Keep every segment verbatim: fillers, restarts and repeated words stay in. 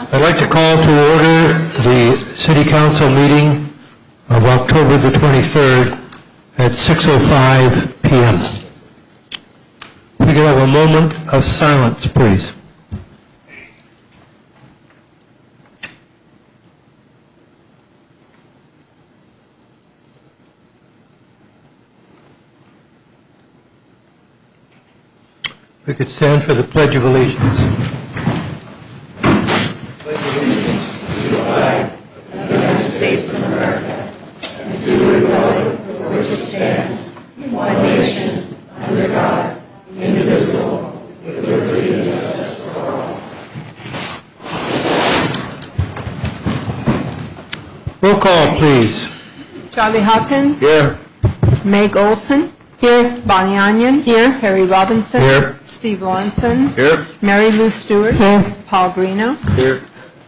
I'd like to call to order the City Council meeting of October the twenty-third at six oh five p m We can have a moment of silence, please. We could stand for the Pledge of Allegiance. Pledge of allegiance to the flag of the United States of America and to the republic for which it stands, one nation, under God, indivisible, with liberty and justice for all. Roll call, please. Charlie Hawkins. Here. Meg Olson. Here. Bonnie Onion. Here. Harry Robinson. Here. Steve Lawrenson. Here. Mary Lou Stewart. Here. Paul Greeno. Here.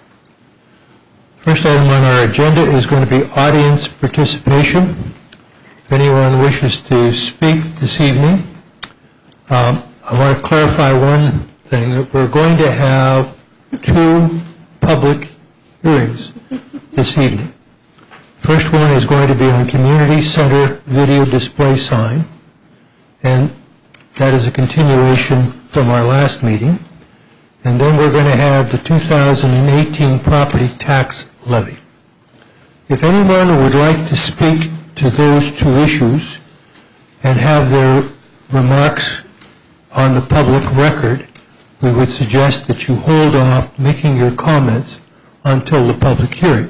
First item on our agenda is going to be audience participation. If anyone wishes to speak this evening, um, I want to clarify one thing, that we're going to have two public hearings this evening. First one is going to be on Community Center video display sign, and that is a continuation from our last meeting. And then we're going to have the two thousand eighteen property tax levy. If anyone would like to speak to those two issues and have their remarks on the public record, we would suggest that you hold off making your comments until the public hearing,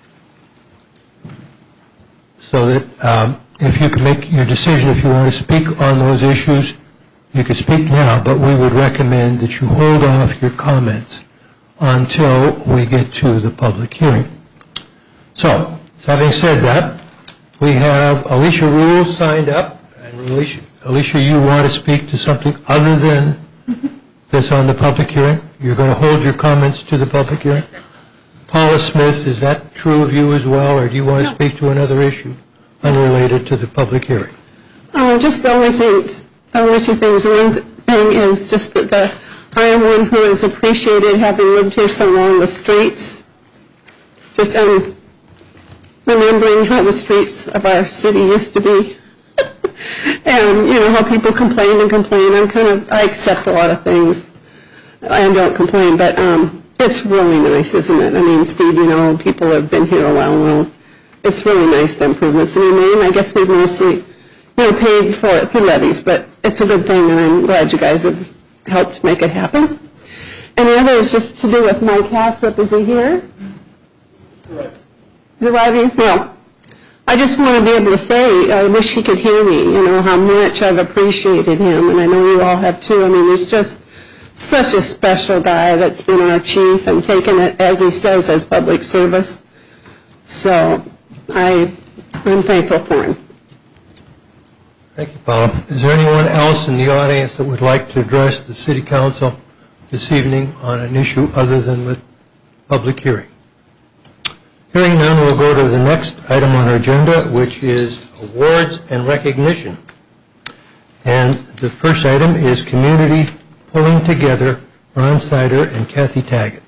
so that um, if you can make your decision if you want to speak on those issues, you can speak now, but we would recommend that you hold off your comments until we get to the public hearing. So, having said that, we have Alicia Rule signed up. And Alicia, Alicia, you want to speak to something other than that's on the public hearing? You're going to hold your comments to the public hearing? Yes, sir. Paula Smith, is that true of you as well, or do you want to no. speak to another issue unrelated to the public hearing? Uh, just the only things, the only two things. The one thing is just that the, I am one who has appreciated having lived here so long, the streets. Just um, remembering how the streets of our city used to be. And, you know, how people complain and complain. I'm kind of, I accept a lot of things. I don't complain, but um, it's really nice, isn't it? I mean, Steve, you know, people have been here a while now. It's really nice, the improvements. I mean, I guess we've mostly, you know, paid for it through levies, but it's a good thing, and I'm glad you guys have helped make it happen. And the other is just to do with Mike Haslip. Is he here? Correct. Is it arriving? Well, I just want to be able to say, I wish he could hear me, you know, how much I've appreciated him, and I know you all have too. I mean, he's just such a special guy that's been our chief and taken it, as he says, as public service. So I, I'm thankful for him. Thank you, Paula. Is there anyone else in the audience that would like to address the City Council this evening on an issue other than the public hearing? Hearing none, we'll go to the next item on our agenda, which is awards and recognition. And the first item is Community Pulling Together, Ron Snyder and Kathy Taggett.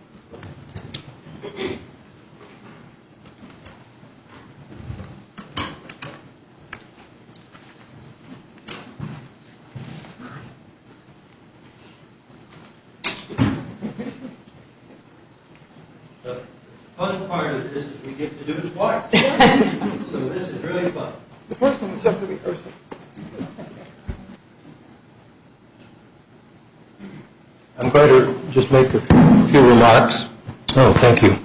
The fun part of this is we get to do it twice. So this is really fun. The first one was just a rehearsal. I'm going to just make a few remarks. Oh, thank you.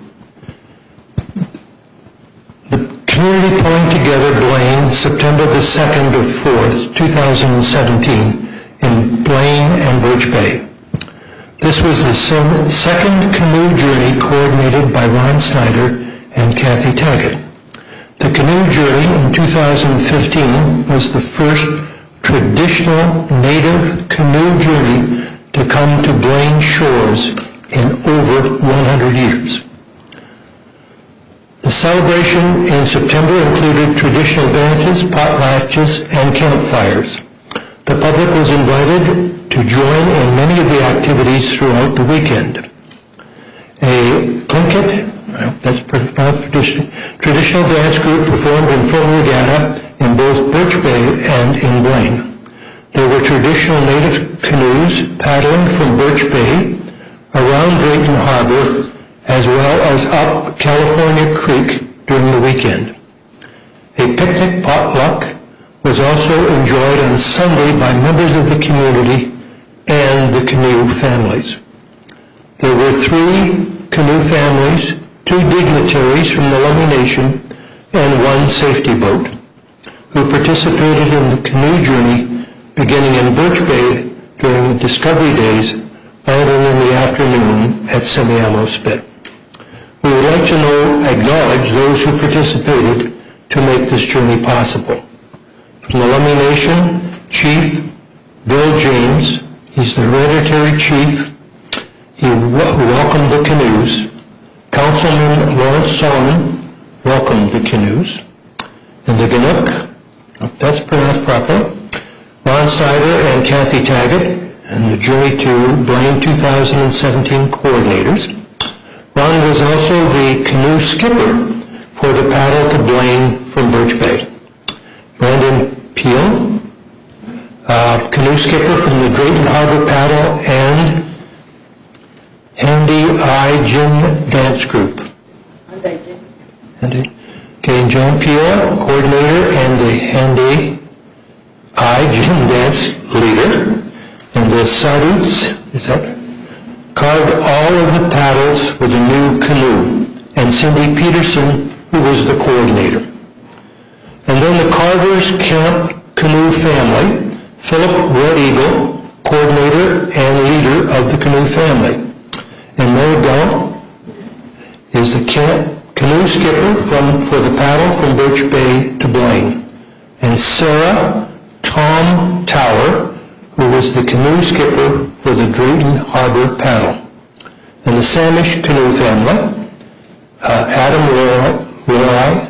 The Community Pulling Together Blaine, September the second to fourth, two thousand seventeen, in Blaine and Birch Bay. This was the second canoe journey coordinated by Ron Snyder and Kathy Taggett. The canoe journey in two thousand fifteen was the first traditional native canoe journey to come to Blaine shores in over one hundred years. The celebration in September included traditional dances, potlatches, and campfires. The public was invited to join in many of the activities throughout the weekend. A Connecticut, I hope that's pronounced tradition, traditional dance group performed in full regatta in both Birch Bay and in Blaine. There were traditional native canoes paddling from Birch Bay around Drayton Harbor as well as up California Creek during the weekend. A picnic potluck was also enjoyed on Sunday by members of the community and the canoe families. There were three canoe families, two dignitaries from the Lummi Nation, and one safety boat, who participated in the canoe journey beginning in Birch Bay during Discovery Days, landing in the afternoon at Semiahmoo Spit. We would like to know, acknowledge those who participated to make this journey possible. From the Lummi Nation, Chief Bill James, he's the hereditary chief. He welcomed the canoes. Councilman Lawrence Solomon welcomed the canoes. And the Ganook, if that's pronounced properly, Ron Snyder and Kathy Taggett, and the Journey to Blaine two thousand seventeen coordinators. Ron was also the canoe skipper for the paddle to Blaine from Birch Bay. Brandon Peel, uh, canoe skipper from the Drayton Harbor paddle and Handy Eye Gym Dance Group. Handy. Okay, and John Peel, coordinator and the Handy Eye Gym Dance leader. And the Saruts, is that, carved all of the paddles for the new canoe. And Cindy Peterson, who was the coordinator. And then the Carver's Camp Canoe family, Philip Red Eagle, coordinator and leader of the canoe family. And Mary Bell is the camp canoe skipper from, for the paddle from Birch Bay to Blaine. And Sarah Tom Tower, who was the canoe skipper for the Drayton Harbor paddle. And the Samish canoe family, uh, Adam Roy,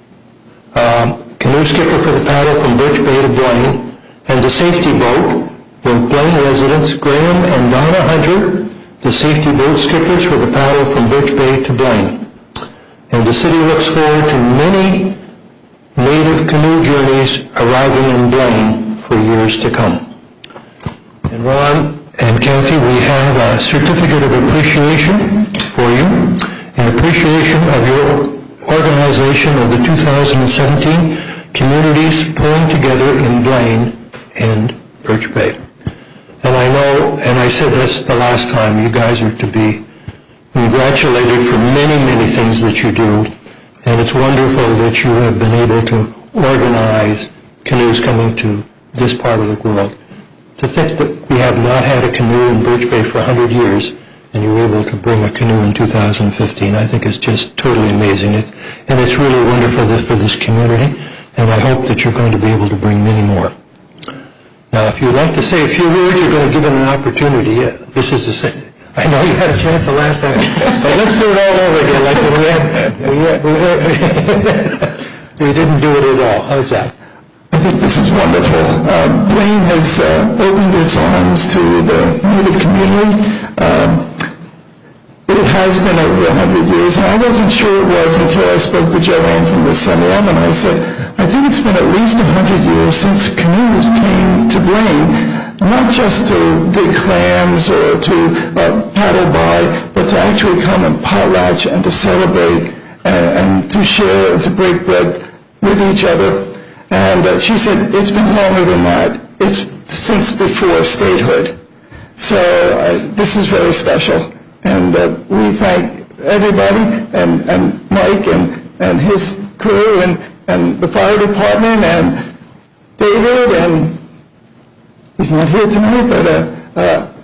um, canoe skipper for the paddle from Birch Bay to Blaine, and the safety boat were Blaine residents Graham and Donna Hunter, the safety boat skippers for the paddle from Birch Bay to Blaine. And the city looks forward to many native canoe journeys arriving in Blaine for years to come. And Ron and Kathy, we have a certificate of appreciation for you, in appreciation of your organization of the two thousand seventeen Communities Pulling Together in Blaine and Birch Bay. And I know, and I said this the last time, you guys are to be congratulated for many, many things that you do. And it's wonderful that you have been able to organize canoes coming to this part of the world. To think that we have not had a canoe in Birch Bay for one hundred years, and you were able to bring a canoe in two thousand fifteen, I think is just totally amazing. It's, and it's really wonderful for this community, and I hope that you're going to be able to bring many more. Now, if you'd like to say a few words, you're going to give them an opportunity. Yeah, this is the same. I know you had a chance the last time, but let's do it all over again, like when we had, we, had, we, had, we didn't do it at all. How's that? I think this is wonderful. Uh, Blaine has uh, opened its arms to the Native community. Um, it has been over one hundred years, and I wasn't sure it was until I spoke to Joanne from the Semiahmoo, and I said, I think it's been at least one hundred years since canoes came to Blaine, not just to dig clams or to uh, paddle by, but to actually come and potlatch and to celebrate and, and to share and to break bread with each other. And uh, she said, it's been longer than that. It's since before statehood. So uh, this is very special. And uh, we thank everybody, and, and Mike and, and his crew, and, and the fire department, and David, and he's not here tonight, but uh, uh,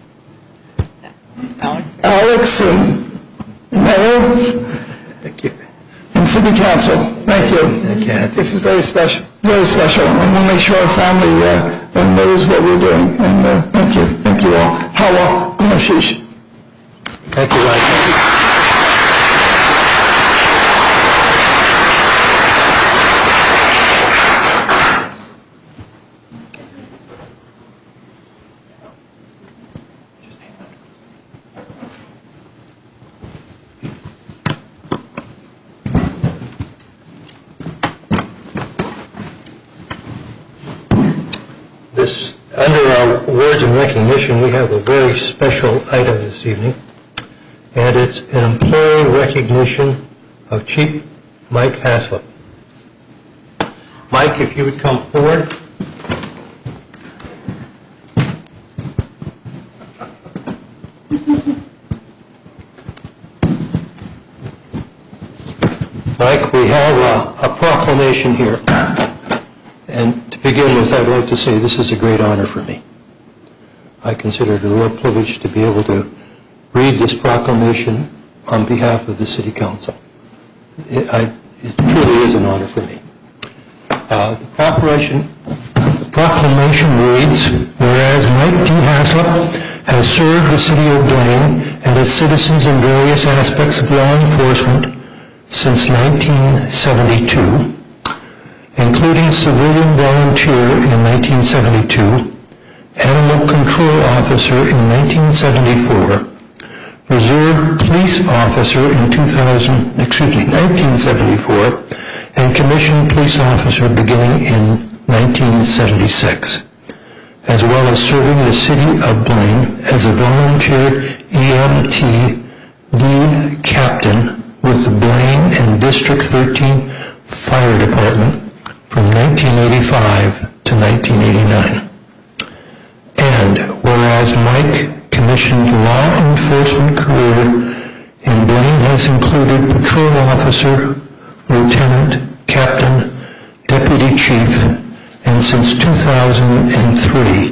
Alex. Alex and Mayor. Thank you. And City Council. Thank you. Thank you. This is very special. Very special. And we'll make sure our family uh, knows what we're doing. And uh, thank you. Thank you all. Hawa Gumashish. Thank you, Ryan. awards and recognition, we have a very special item this evening, and it's an employee recognition of Chief Mike Haslip. Mike, if you would come forward. Mike, we have a, a proclamation here. And to begin with, I'd like to say this is a great honor for me. I consider it a real privilege to be able to read this proclamation on behalf of the City Council. It, I, it truly is an honor for me. Uh, the, proclamation, the proclamation reads, whereas Mike D. Haslip has served the City of Blaine and its citizens in various aspects of law enforcement since nineteen seventy-two, including civilian volunteer in nineteen seventy-two, animal control officer in nineteen seventy-four, reserve police officer in two thousand, excuse me, nineteen seventy-four, and commissioned police officer beginning in nineteen seventy-six, as well as serving the City of Blaine as a volunteer E M T D captain with the Blaine and District thirteen Fire Department from nineteen eighty-five to nineteen eighty-nine. And whereas Mike commissioned law enforcement career in Blaine has included patrol officer, lieutenant, captain, deputy chief, and since two thousand three,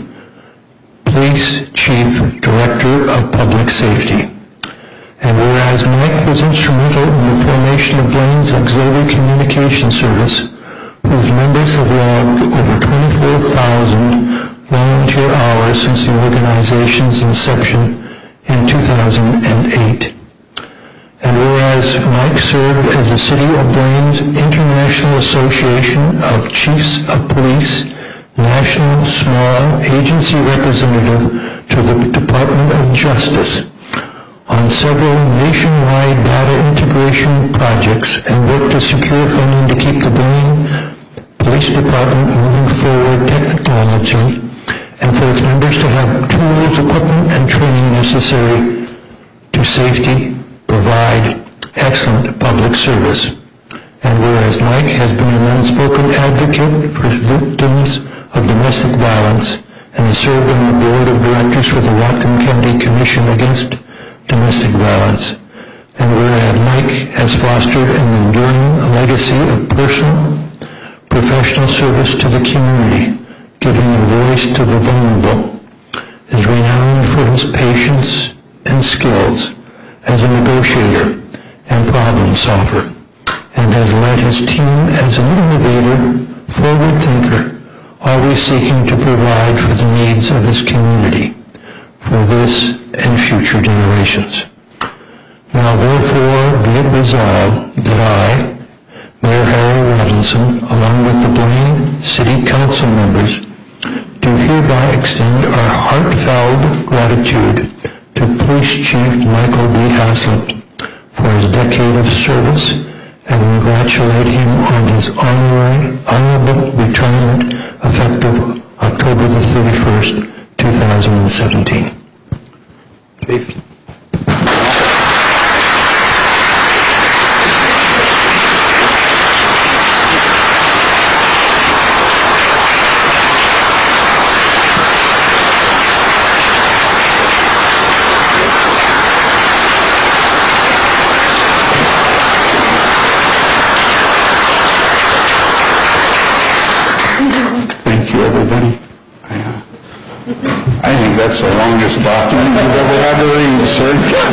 police chief director of public safety. And whereas Mike was instrumental in the formation of Blaine's Auxiliary Communication Service, whose members have logged over twenty-four thousand volunteer hours since the organization's inception in two thousand eight. And whereas Mike served as the City of Blaine's International Association of Chiefs of Police National Small Agency Representative to the Department of Justice on several nationwide data integration projects and worked to secure funding to keep the Blaine Police Department moving forward technologically and for its members to have tools, equipment, and training necessary to safety, provide excellent public service. And whereas Mike has been an unspoken advocate for victims of domestic violence and has served on the board of directors for the Whatcom County Commission Against Domestic Violence, and whereas Mike has fostered an enduring legacy of personal, professional service to the community, giving a voice to the vulnerable, is renowned for his patience and skills as a negotiator and problem solver, and has led his team as an innovator, forward thinker, always seeking to provide for the needs of his community, for this and future generations. Now therefore be it resolved that I, Mayor Harry Robinson, along with the Blaine City Council members, do hereby extend our heartfelt gratitude to Police Chief Michael B. Haslip for his decade of service and congratulate him on his honorary, honorable retirement effective October the thirty-first, two thousand seventeen. Chief. Thank you, everybody. I think that's the longest document you've ever had to read, sir.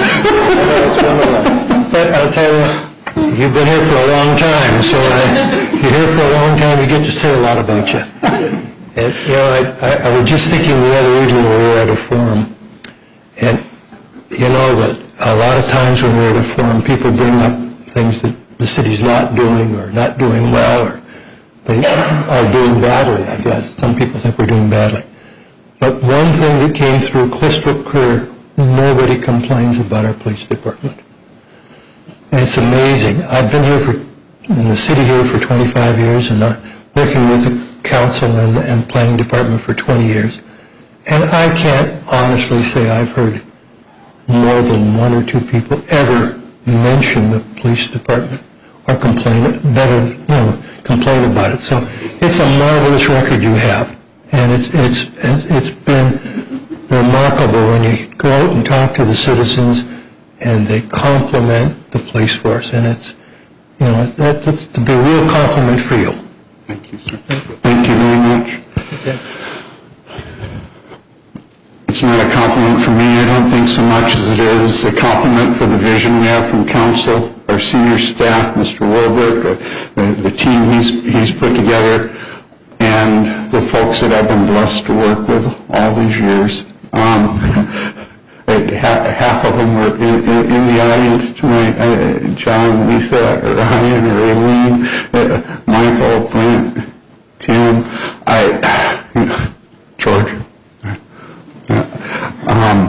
But I'll tell you, you've been here for a long time, so uh, you're here for a long time, you get to say a lot about you. And, you know, I, I, I was just thinking the other evening we were at a forum, and you know that a lot of times when we're at a forum, people bring up things that the city's not doing or not doing well, or they are doing badly, I guess. Some people think we're doing badly. But one thing that came through crystal clear, nobody complains about our police department. And it's amazing. I've been here for, in the city here for twenty-five years and uh, working with the council and, and planning department for twenty years. And I can't honestly say I've heard more than one or two people ever mention the police department or complain, better, you know, complain about it. So it's a marvelous record you have, and it's it's it's been remarkable when you go out and talk to the citizens, and they compliment the police force, and it's, you know, that, that's to be a real compliment for you. Thank you, sir. Thank you very much. Okay. It's not a compliment for me, I don't think, so much as it is a compliment for the vision we have from council, our senior staff, Mister Wilbert, the, the team he's, he's put together, and the folks that I've been blessed to work with all these years. Um, half, half of them were in, in, in the audience tonight, uh, John, Lisa, Ryan, or Aileen, uh, Michael, Brent, Tim, I, George. Um,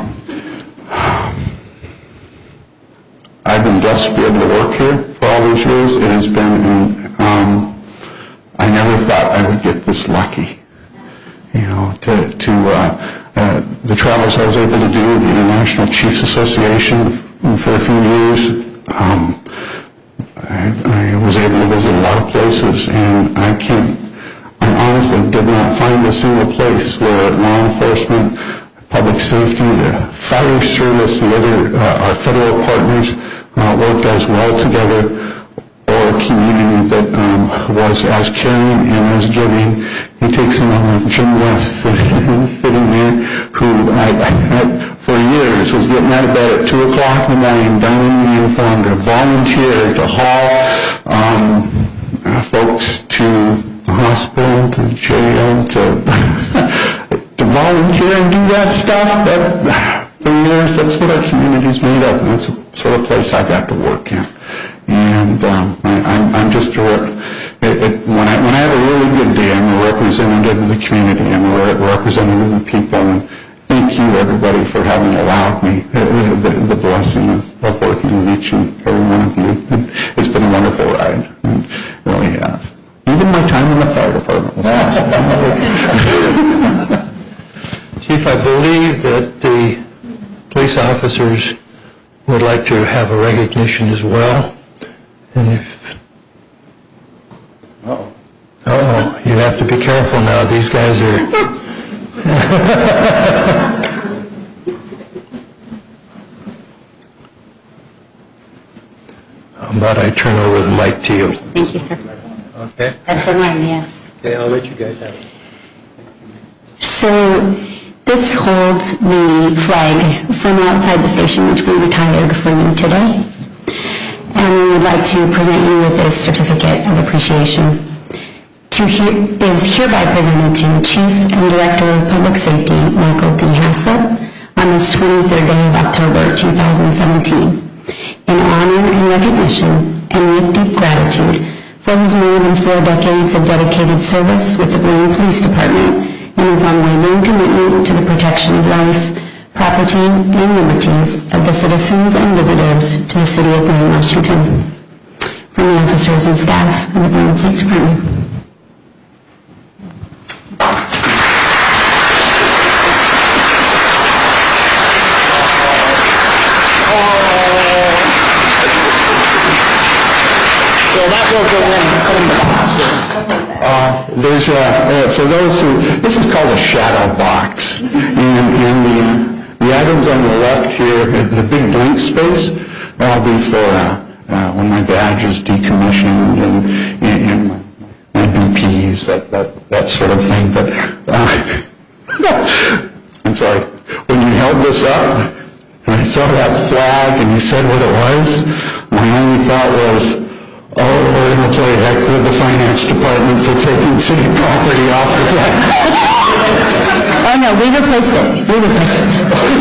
I've been blessed to be able to work here for all these years. It has been, um, I never thought I would get this lucky, you know, to, to uh, uh, the travels I was able to do, the International Chiefs Association for a few years. Um, I, I was able to visit a lot of places, and I can't, I honestly did not find a single place where law enforcement, public safety, the fire service, the other, uh, our federal partners uh, worked as well together, or a community that um, was as caring and as giving. He takes someone like Jim West sitting there, who I, I, for years was getting out of bed at two o'clock in the morning, down in uniform, to volunteer, to haul um, uh, folks to the hospital, to jail, to to volunteer and do that stuff. That, for years, that's what our community's made of, and that's the sort of place I got to work in. And um, I, I'm, I'm just a, it, it, when I when I have a really good day, I'm a representative of the community. I'm a representative of the people. And thank you, everybody, for having allowed me uh, the, the blessing of, of working with each and every one of you. And it's been a wonderful ride. It really has. Even my time in the fire department was awesome. Chief, I believe that the police officers would like to have a recognition as well. And if... Uh-oh. Uh-oh, you have to be careful now. These guys are... How about I turn over the mic to you? Thank you, sir. Okay. That's the one, yes. Okay, I'll let you guys have it. So this holds the flag from outside the station, which we retired for you today. And we would like to present you with this certificate of appreciation. To hear, is hereby presented to Chief and Director of Public Safety, Michael D. Haslett, on this twenty-third day of October, two thousand seventeen, in honor and recognition and with deep gratitude for his more than four decades of dedicated service with the Blaine Police Department and his unwavering commitment to the protection of life, property, and liberties of the citizens and visitors to the city of Blaine, Washington. From the officers and staff of the Blaine Police Department. That will go in and put in the box. Uh, there's a, uh, for those who, this is called a shadow box. And, and the, the items on the left here, the big blank space, that'll be for uh, uh, when my badge is decommissioned and, and, and my B Ps, that, that, that sort of thing. But uh, I'm sorry, when you held this up, and I saw that flag and you said what it was, my only thought was, oh, we're going to play heck with the finance department for taking city property off the flag. Oh no, we replaced it. We replaced it.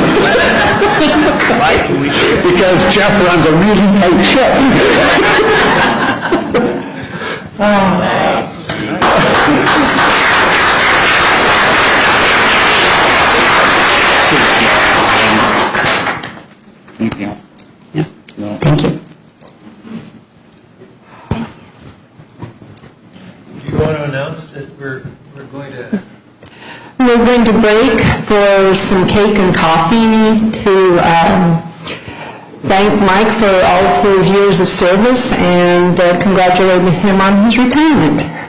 Because Jeff runs a really tight ship. Oh, nice. Thank you. Yeah. Thank you. Do you want to announce that we're, we're going to... We're going to break for some cake and coffee to um, thank Mike for all of his years of service and uh, congratulate him on his retirement.